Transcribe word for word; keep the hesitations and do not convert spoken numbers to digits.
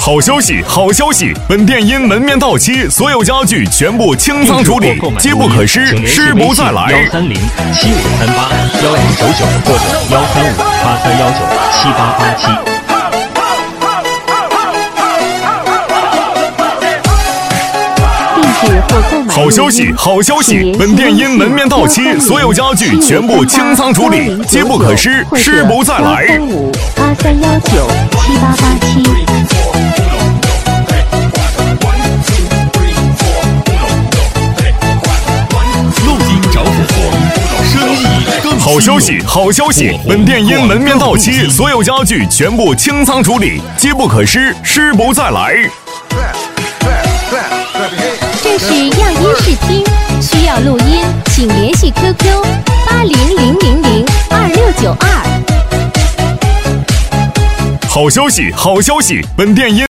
好消息，好消息！本店因门面到期，所有家具全部清仓处理，机不可失，失不再来。 幺三零七五三八幺零九九或者幺三五八三幺九七八八七。 好消息，好消息！本店因门面到期，所有家具全部清仓处理，机不可失，失不再来。 幺三五八三幺九七八八七。 露营找火锅，生意更好消息，好消息！本店因门面到期，所有家具全部清仓处理，机不可失，失不再来。 这是样音视听，需要录音，请联系 Q Q 八零零零零二六九二。 好消息，好消息！本店因